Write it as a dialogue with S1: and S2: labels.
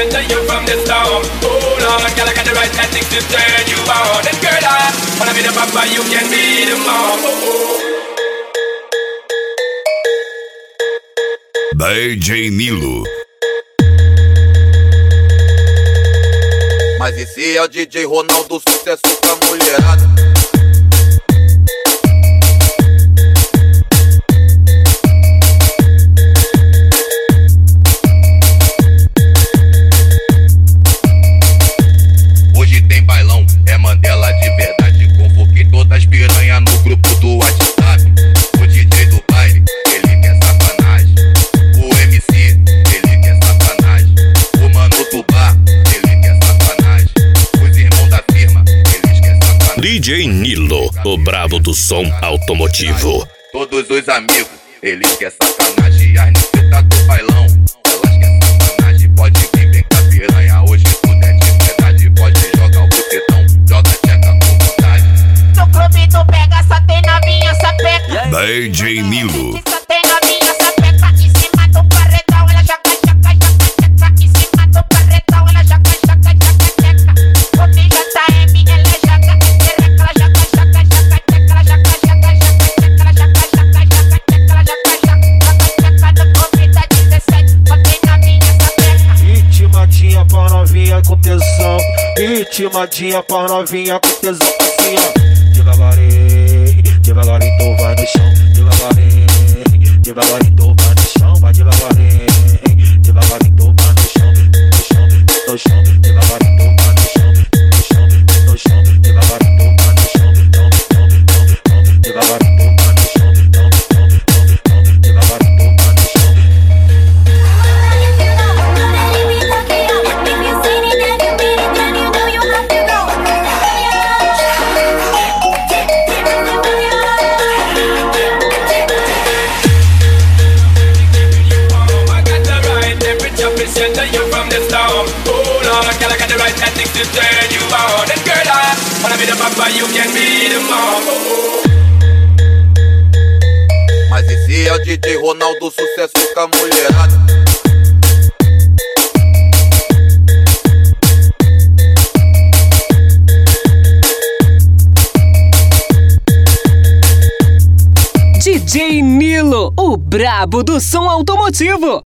S1: shelter you from the storm. Hold on, girl, I got the right tactics to turn you on. And girl, I wanna be the papa, you can be the mom.
S2: DJ Nilo.
S3: Mas esse é o DJ Ronaldo, sucesso com a mulherada. Hoje tem bailão, é Mandela de verdade. Convoquei todas as piranhas no grupo do WhatsApp. O DJ do baile, ele quer sacanagem. O MC, ele quer sacanagem. O mano do bar, ele quer sacanagem. Os irmãos da firma, eles querem sacanagem.
S2: DJ Nilo, o brabo do som automotivo.
S3: Todos os amigos, eles querem sacanagem. As nicetas do bailão, elas querem sacanagem. Pode vir, vem cá piranha, hoje tudo é de verdade. Pode jogar o bucetão, joga tcheca com vontade.
S4: No clube tu pega, só tem novinha, sapeca.
S2: DJ Nilo.
S4: Só tem novinha, sapeca. Em cima do paredão, ela joga, joga, joga, tcheca. Em cima do paredão, ela joga, joga, joga, tcheca. O BJM, ela joga, xereca. Ela joga, joga, joga, tcheca. Ela joga, joga, joga, tcheca. Ela joga, joga, joga, tcheca. Ela joga, joga, joga, no clube da 17. Só tem novinha, sapeca.
S5: Ritmadinha pra novinha com tesão. Ritmadinha pra novinha com tesão. Assim ó. Devagarinho tu vai no chão. Devagarinho tu vai no chão. Vai devagarinho tu vai no chão. No chão, devagarinho tu vai no chão. No chão, devagarinho tu vai no chão. Devagarinho tu vai no chão. Devagarinho tu vai no chão.
S1: Shelter you from the storm. Hold on, girl, I got the right tactics to turn you on. And girl, I wanna be the papa, you can be the mom.
S3: Mas esse é o DJ Ronaldo, sucesso com a mulherada.
S6: DJ Nilo, o brabo do som automotivo.